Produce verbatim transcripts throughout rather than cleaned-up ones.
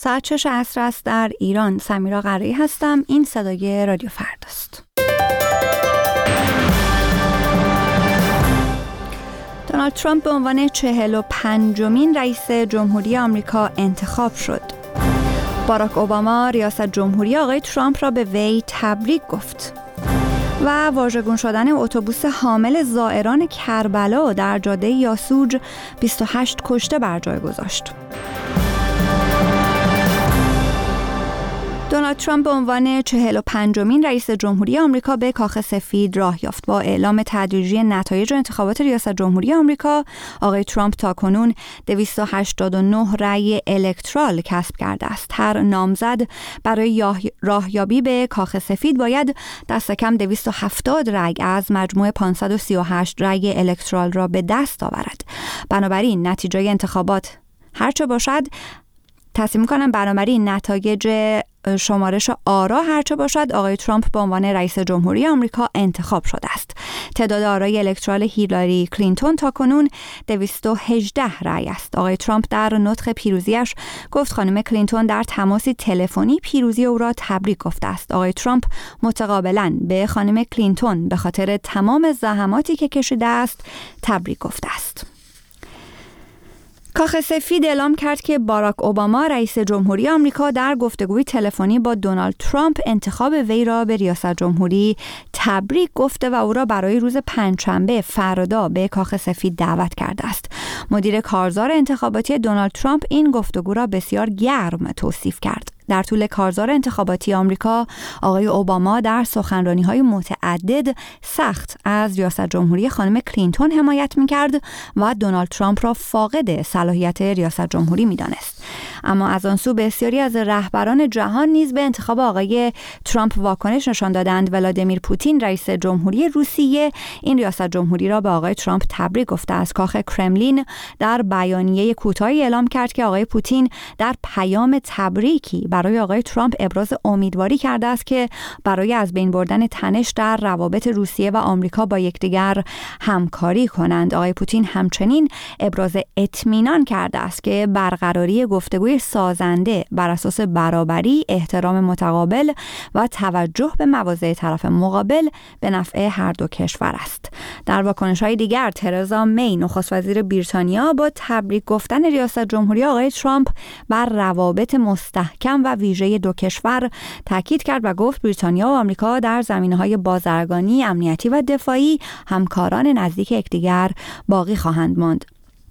ساعت شش عصر است در ایران. سمیرا قرایی هستم. این صدای رادیو فرداست. دونالد ترامپ به عنوان چهل و پنجمین رئیس جمهوری آمریکا انتخاب شد. باراک اوباما ریاست جمهوری آقای ترامپ را به وی تبریک گفت. و واژگون شدن اتوبوس حامل زائران کربلا در جاده یاسوج بیست و هشت کشته بر جای گذاشت. دونالد ترامپ به عنوان چهل و پنجمین رئیس جمهوری آمریکا به کاخ سفید راه یافت. با اعلام تدریجی نتایج انتخابات ریاست جمهوری آمریکا، آقای ترامپ تاکنون دویست و هشتاد و نه رأی الکترال کسب کرده است. هر نامزد برای راهیابی به کاخ سفید باید دست کم دویست و هفتاد رأی از مجموع پانصد و سی و هشت رأی الکترال را به دست آورد. بنابراین نتیجه انتخابات هرچه باشد، تصمیم می‌کنم بنابراین نتایج شمارش آرا هرچه باشد، آقای ترامپ به عنوان رئیس جمهوری آمریکا انتخاب شده است. تعداد آرای الکترال هیلاری کلینتون تاکنون دویست و هجده رأی است. آقای ترامپ در نطق پیروزیش گفت خانم کلینتون در تماسی تلفنی پیروزی او را تبریک گفته است. آقای ترامپ متقابلاً به خانم کلینتون به خاطر تمام زحماتی که کشیده است تبریک گفته است. کاخ سفید اعلام کرد که باراک اوباما رئیس جمهوری آمریکا در گفتگوی تلفنی با دونالد ترامپ انتخاب وی را به ریاست جمهوری تبریک گفته و او را برای روز پنجشنبه فردا به کاخ سفید دعوت کرده است. مدیر کارزار انتخاباتی دونالد ترامپ این گفتگو را بسیار گرم توصیف کرد. در طول کارزار انتخاباتی آمریکا، آقای اوباما در سخنرانی‌های متعدد سخت از ریاست جمهوری خانم کلینتون حمایت می‌کرد و دونالد ترامپ را فاقد صلاحیت ریاست جمهوری می‌دانست. اما از آن سو بسیاری از رهبران جهان نیز به انتخاب آقای ترامپ واکنش نشان دادند. ولادیمیر پوتین رئیس جمهوری روسیه این ریاست جمهوری را به آقای ترامپ تبریک گفته. از کاخ کرملین در بیانیه کوتاهی اعلام کرد که آقای پوتین در پیام تبریکی برای آقای ترامپ ابراز امیدواری کرده است که برای از بین بردن تنش در روابط روسیه و آمریکا با یکدیگر همکاری کنند. آقای پوتین همچنین ابراز اطمینان کرده است که برقراری گفتگوی سازنده بر اساس برابری، احترام متقابل و توجه به مواضع طرف مقابل به نفع هر دو کشور است. در واکنش‌های دیگر، ترزا می نخست وزیر بریتانیا با تبریک گفتن ریاست جمهوری آقای ترامپ بر روابط مستحکم و ویژه دو کشور تاکید کرد و گفت بریتانیا و آمریکا در زمینه‌های بازرگانی، امنیتی و دفاعی همکاران نزدیک یکدیگر باقی خواهند ماند.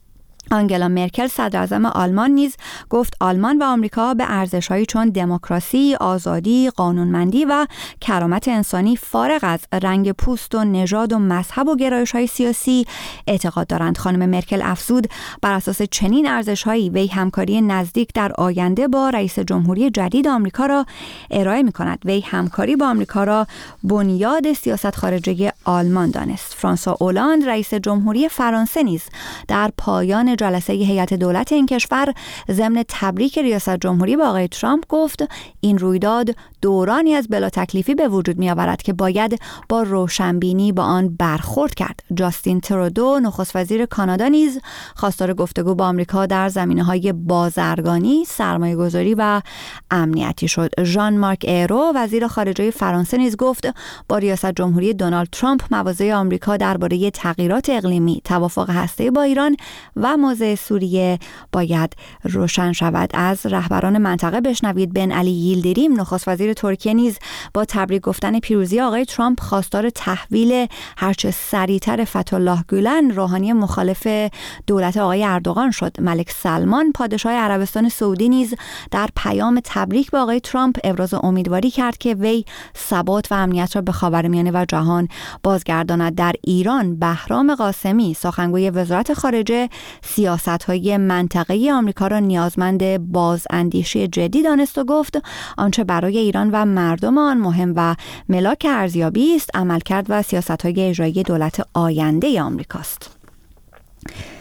آنگلا مرکل صدر اعظم آلمان نیز گفت آلمان و آمریکا به ارزش‌هایی چون دموکراسی، آزادی، قانونمندی و کرامت انسانی فارغ از رنگ پوست و نژاد و مذهب و گرایش‌های سیاسی اعتقاد دارند. خانم مرکل افزود بر اساس چنین ارزش‌هایی وی همکاری نزدیک در آینده با رئیس جمهوری جدید آمریکا را ارائه می‌کند. وی همکاری با آمریکا را بنیاد سیاست خارجی آلمان دانست. فرانسوا اولاند رئیس جمهوری فرانسه نیز در پایان جلسه هیئت دولت این کشور ضمن تبریک ریاست جمهوری با آقای ترامپ گفت این رویداد دورانی از بلا تکلیفی به وجود می آورد که باید با روشنبینی با آن برخورد کرد. جاستین ترودو نخست وزیر کانادا نیز خواستار گفتگو با آمریکا در زمینه‌های بازرگانی، سرمایه‌گذاری و امنیتی شد. ژان مارک ایرو وزیر خارجه فرانسه نیز گفت با ریاست جمهوری دونالد ترامپ مواضع آمریکا درباره تغییرات اقلیمی، توافق هسته‌ای با ایران و موضع سوریه باید روشن شود. از رهبران منطقه بشنوید. بن علی ییلدریم نخست وزیر ترکیه نیز با تبریک گفتن پیروزی آقای ترامپ خواستار تحویل هرچه سریعتر فتح‌الله گولن روحانی مخالف دولت آقای اردوغان شد. ملک سلمان پادشاه عربستان سعودی نیز در پیام تبریک به آقای ترامپ ابراز امیدواری کرد که وی ثبات و امنیت را به خاورمیانه و جهان بازگرداند. در ایران بهرام قاسمی سخنگوی وزارت خارجه سیاست‌های منطقه‌ای آمریکا را نیازمند بازاندیشی جدی دانست و گفت آنچه برای ایران و مردم آن مهم و ملاک ارزیابی است عملکرد و سیاست‌های اجرایی دولت آینده آمریکاست.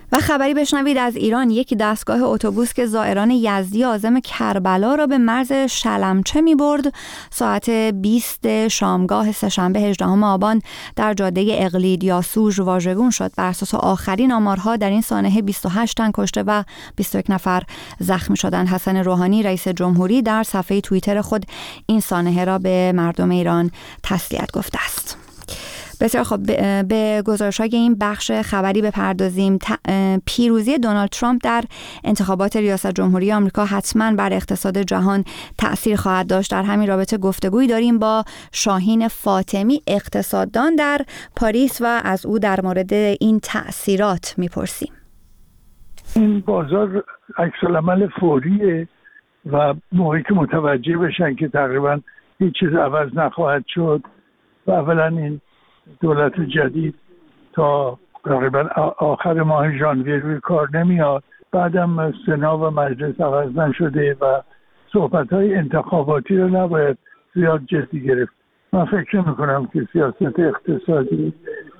و خبری بشنوید از ایران، یک دستگاه اتوبوس که زائران یزدی عازم کربلا را به مرز شلمچه می برد ساعت بیست شامگاه سه‌شنبه هجدهم آبان در جاده اقلید یا سوژ واژگون شد. بر اساس آخرین آمارها در این سانحه بیست و هشت تن کشته و بیست و یک نفر زخمی شدند. حسن روحانی رئیس جمهوری در صفحه توییتر خود این سانحه را به مردم ایران تسلیت گفته است. بسیار خب، به گزارش‌های این بخش خبری بپردازیم. پیروزی دونالد ترامپ در انتخابات ریاست جمهوری آمریکا حتما بر اقتصاد جهان تأثیر خواهد داشت. در همین رابطه گفتگویی داریم با شاهین فاطمی، اقتصاددان در پاریس، و از او در مورد این تأثیرات میپرسیم. این بازار عکس‌العمل فوریه و موقعی که متوجه بشن که تقریبا هیچ چیز عوض نخواهد شد و اولا این دولت جدید تا تقریبا آخر ماه ژانویه روی کار نمیاد، بعدم سنا و مجلس عوض نشده و صحبت‌های انتخاباتی رو نباید زیاد جدی گرفت. من فکر نمی‌کنم که سیاست اقتصادی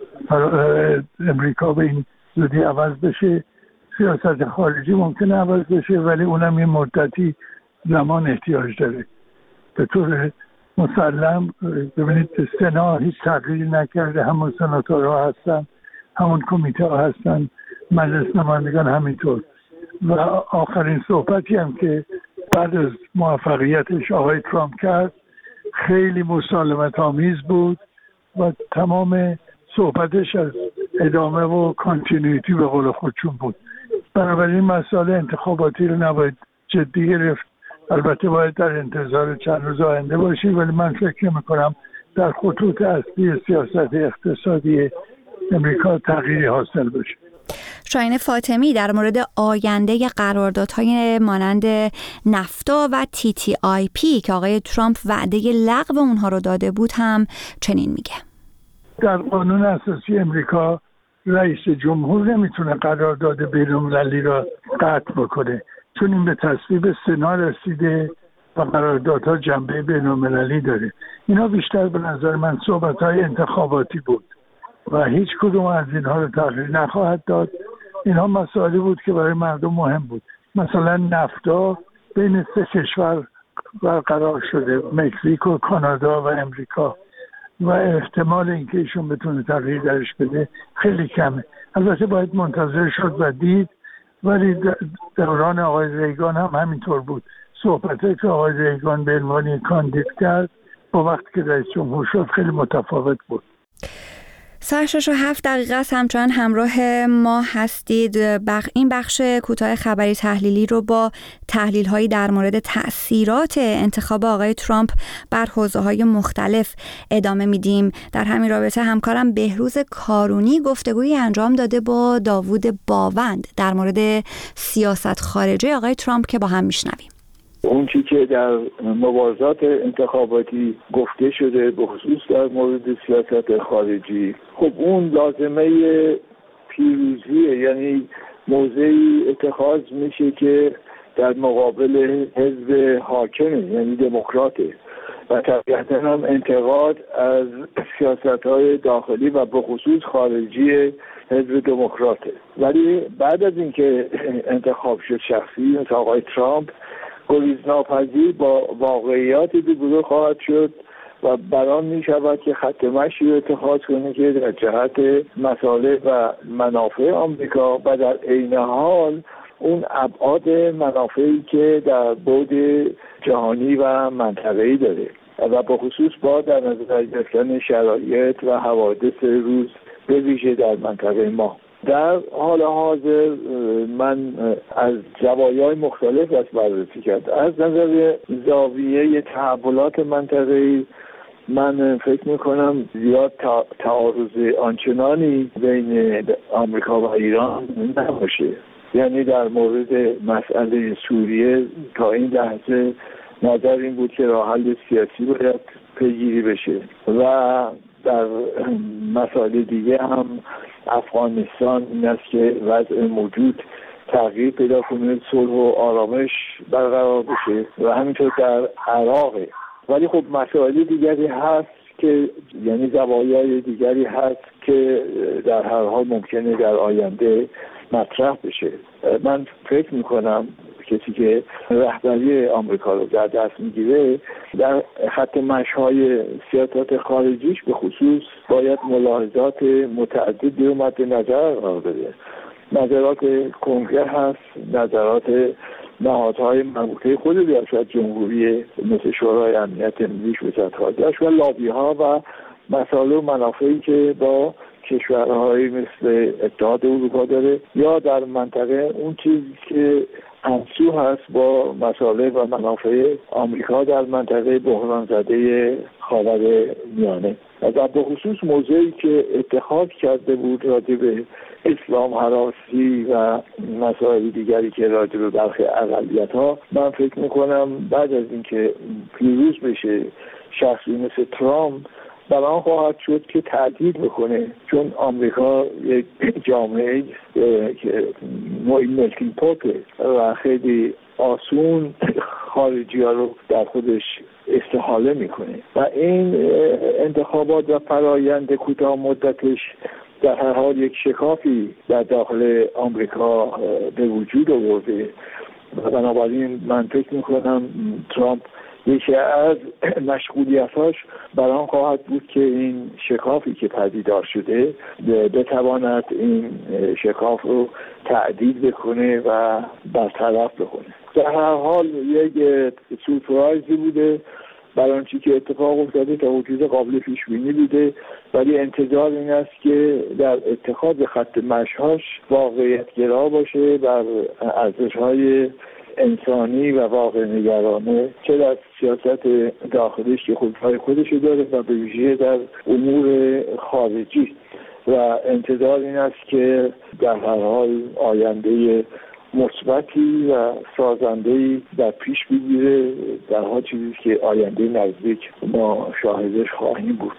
امریکا به این زودی عوض بشه. سیاست خارجی ممکنه عوض بشه ولی اونم یه مدتی زمان احتیاج داره. به طور مسلم ببینید سنا هیچ تغییری نکرده، همون سناتورها هستن، همون کمیته ها هستن، مجلس نمایندگان همینطور. و آخرین صحبتی هم که بعد از موفقیتش آقای ترامپ کرد خیلی مسالمت آمیز بود و تمام صحبتش از ادامه و کانتینیویتی به قول خودشون بود. بنابراین مسائل انتخاباتی رو نباید جدی گرفت. البته باید در انتظار چند روز آینده باشیم ولی من فکر نمی‌کنم در خطوط اصلی سیاست اقتصادی امریکا تغییری حاصل بشه. شاهین فاطمی در مورد آینده قراردادهای مانند نفتا و تی تی آی پی که آقای ترامپ وعده لغو اونها رو داده بود هم چنین میگه. در قانون اساسی امریکا رئیس جمهور نمیتونه قرارداد بین‌المللی را قطع بکنه چون این به تصویب سنا رسیده و قراردادها جنبه بین‌المللی داره. اینا بیشتر به نظر من صحبت‌های انتخاباتی بود و هیچ کدوم از اینها رو تغییر نخواهد داد. اینها مسائلی بود که برای مردم مهم بود. مثلا نفتا بین سه کشور برقرار شده، مکزیک و کانادا و امریکا، و احتمال اینکه ایشون بتونه تغییر درش بده خیلی کمه. البته باید منتظر شد و دید، ولی دوران آقای ریگان هم همینطور بود. صحبته که آقای ریگان به عنوان کاندید کرد با وقتی که رئیس جمهور شد خیلی متفاوت بود. ساعت شش و هفت دقیقه است. همچنان همراه ما هستید. بخ... این بخش کوتاه خبری تحلیلی رو با تحلیل هایی در مورد تأثیرات انتخاب آقای ترامپ بر حوزه‌های مختلف ادامه میدیم. در همین رابطه همکارم بهروز کارونی گفتگویی انجام داده با داوود باوند در مورد سیاست خارجی آقای ترامپ که با هم میشنویم. اون چی که در مبارزات انتخاباتی گفته شده به خصوص در مورد سیاست خارجی، خب اون لازمه پیروزیه، یعنی موضعی اتخاذ میشه که در مقابل حزب حاکمه یعنی دموکراته و طبیعتاً هم انتقاد از سیاست‌های داخلی و به خصوص خارجی حزب دموکراته. ولی بعد از اینکه انتخاب شد شخصی مثل آقای ترامپ گریزناپذیر با واقعیات روبرو خواهد شد و بران می شود که خط مشی رو اتخاذ کنه که در جهت مصالح و منافع آمریکا و در عین حال اون ابعاد منافعی که در بعد جهانی و منطقه‌ای داره و به خصوص با در نظر گرفتن شرایط و حوادث روز به ویژه در منطقه ما. در حال حاضر من از زوایای مختلف از بررسی کرد. از نظر زاویه تحولات منطقه‌ای من فکر میکنم زیاد تعارض آنچنانی بین آمریکا و ایران نباشه. یعنی در مورد مسئله سوریه تا این لحظه نظر این بود که راه حل سیاسی باید پیگیری بشه و در مسائل دیگه هم افغانستان این است که وضع موجود تغییر پیدا کنه، صلح و آرامش برقرار بشه و همینطور در عراق. ولی خب مسائل دیگری هست که یعنی زوایای دیگری هست که در هر حال ممکنه در آینده مطرح بشه. من فکر میکنم کسی که رهبری آمریکا رو در دست میگیره در خط مشی‌های سیاست خارجیش به خصوص باید ملاحظات متعددی رو مد نظر قرار بده. نظرات کنگره هست، نظرات نهادهای مربوطه خود ریاست جمهوری مثل شورای امنیت ملی، وزارت خارجه و لابی ها و مسائل و منافعی که با کشورهای مثل اتحاد اروپا داره یا در منطقه اون چیزی که همسو هست با مسائل و منافع آمریکا در منطقه بحران زده خاورمیانه. و در بخصوص موضوعی که اتخاذ کرده بود راجع به اسلام هراسی و مسائل دیگری که راجع به برخی اقلیت‌ها، من فکر میکنم بعد از اینکه پیروز بشه شخصی مثل ترامپ بران خواهد شد که تهدید بکنه، چون آمریکا یک جامعه که نوعی ملکینگ پاته و خیلی آسون خارجی ها رو در خودش استحاله میکنه و این انتخابات و فرایند کوتاه مدتش در هر حال یک شکافی در داخل آمریکا به وجود آورده و بنابراین من فکر میکنم ترامپ یکی از مشغولیتاش بران خواهد بود که این شکافی که پدیدار شده بتواند این شکاف رو تعدیل بکنه و برطرف بکنه. در هر حال یک سورپرایزی بوده برای آنچه که اتفاق افتاده، تا وجود قابل پیش بینی بوده، ولی انتظار این است که در اتخاذ خط مشی‌هاش واقعیت گرا باشه، در ارزش‌های انسانی و واقع نگرانه، چه در سیاست داخلیش که خودهای خودشو داره و به ویژه در امور خارجی، و انتظار این است که در هر حال آینده مثبتی و سازنده‌ای در پیش بگیره، در حال چیزی که آینده نزدیک ما شاهدش خواهیم بود.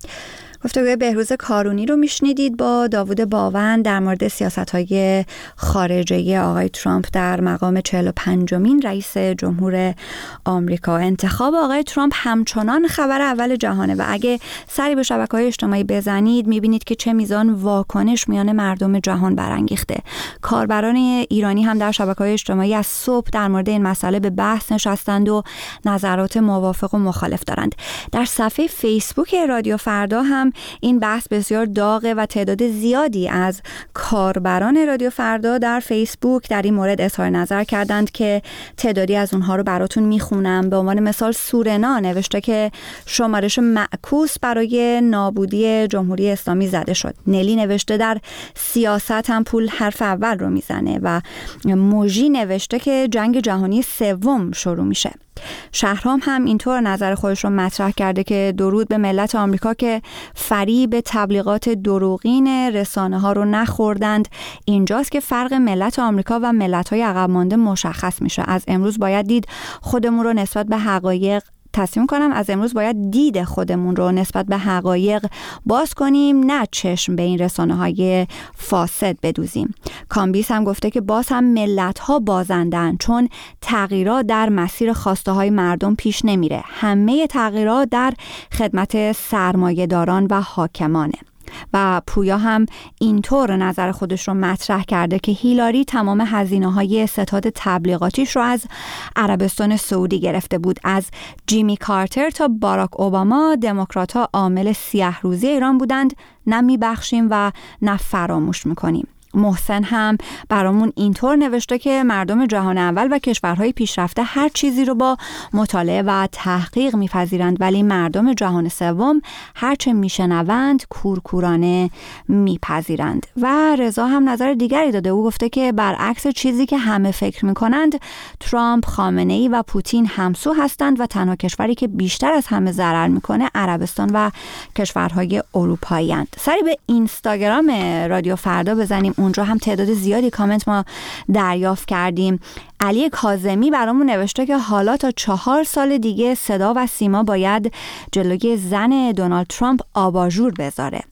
گفتگوی بهروز کارونی رو میشنیدید با داوود باون در مورد سیاست‌های خارجی آقای ترامپ در مقام چهل و پنجمین رئیس جمهور آمریکا. انتخاب آقای ترامپ همچنان خبر اول جهانه و اگه سری به شبکه‌های اجتماعی بزنید میبینید که چه میزان واکنش میان مردم جهان برانگیخته. کاربران ایرانی هم در شبکه‌های اجتماعی از صبح در مورد این مسئله به بحث نشستند و نظرات موافق و مخالف دارند. در صفحه فیسبوک رادیو فردا هم این بحث بسیار داغه و تعداد زیادی از کاربران رادیو فردا در فیسبوک در این مورد اظهار نظر کردند که تعدادی از اونها رو براتون میخونم. به عنوان مثال سورنا نوشته که شمارش معکوس برای نابودی جمهوری اسلامی زده شد. نلی نوشته در سیاست هم پول حرف اول رو میزنه و موجی نوشته که جنگ جهانی سوم شروع میشه. شهرام هم اینطور نظر خودش رو مطرح کرده که درود به ملت آمریکا که فریب تبلیغات دروغین رسانه ها رو نخوردند. اینجاست که فرق ملت آمریکا و ملت های عقب مانده مشخص میشه. از امروز باید دید خودمون رو نسبت به حقایق تصمیم کنم از امروز باید دید خودمون رو نسبت به حقایق باز کنیم، نه چشم به این رسانه های فاسد بدوزیم. کامبیس هم گفته که باز هم ملت ها بازندن، چون تغییرات در مسیر خواسته های مردم پیش نمیره. همه تغییرات در خدمت سرمایه‌داران و حاکمانه. و پویا هم اینطور نظر خودش رو مطرح کرده که هیلاری تمام هزینه‌های ستاد تبلیغاتیش رو از عربستان سعودی گرفته بود. از جیمی کارتر تا باراک اوباما دموکرات‌ها عامل سیاه روزی ایران بودند، نه میبخشیم و نه فراموش میکنیم. محسن هم برامون اینطور نوشته که مردم جهان اول و کشورهای پیشرفته هر چیزی رو با مطالعه و تحقیق میپذیرند، ولی مردم جهان سوم هرچه میشنوند کورکورانه میپذیرند. و رضا هم نظر دیگری داده. او گفته که برعکس چیزی که همه فکر میکنند، ترامپ، خامنه‌ای و پوتین همسو هستند و تنها کشوری که بیشتر از همه ضرر میکنه عربستان و کشورهای اروپایی اند. سری به اینستاگرام رادیو فردا بزنیم. اونجا هم تعداد زیادی کامنت ما دریافت کردیم. علی کاظمی برامون نوشته که حالا تا چهار سال دیگه صدا و سیما باید جلوی زن دونالد ترامپ آباژور بذاره.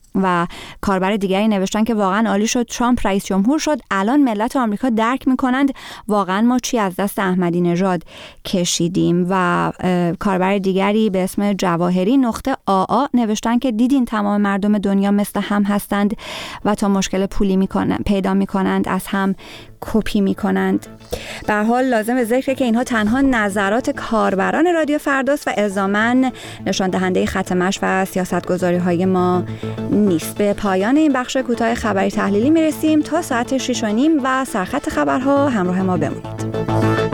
و کاربر دیگری نوشتن که واقعا عالی شد ترامپ رئیس جمهور شد، الان ملت آمریکا درک میکنند واقعا ما چی از دست احمدی نژاد کشیدیم. و کاربر دیگری به اسم جواهری نقطه آآ نوشتن که دیدین تمام مردم دنیا مثل هم هستند و تا مشکل پولی میکنن پیدا میکنند از هم کپی میکنند. به هر حال لازم به ذکره که اینها تنها نظرات کاربران رادیو فرداست و الزاماً نشان دهنده خط مشی و سیاستگذاری های ما نیست. به پایان این بخش کوتاه خبری تحلیلی میرسیم. تا ساعت شش و نیم و سرخط خبرها همراه ما بمونید.